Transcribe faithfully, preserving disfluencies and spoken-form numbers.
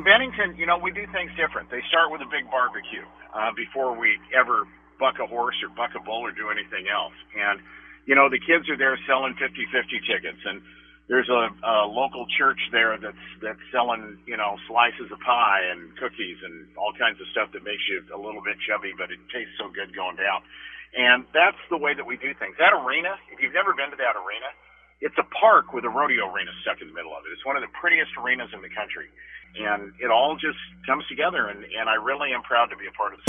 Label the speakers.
Speaker 1: in Bennington, you know, we do things different. They start with a big barbecue uh, before we ever buck a horse or buck a bull or do anything else. And, you know, the kids are there selling fifty-fifty tickets, and there's a, a local church there that's that's selling, you know, slices of pie and cookies and all kinds of stuff that makes you a little bit chubby, but it tastes so good going down. And that's the way that we do things. That arena, if you've never been to that arena, it's a park with a rodeo arena stuck in the middle of it. It's one of the prettiest arenas in the country. And it all just comes together, and, and I really am proud to be a part of the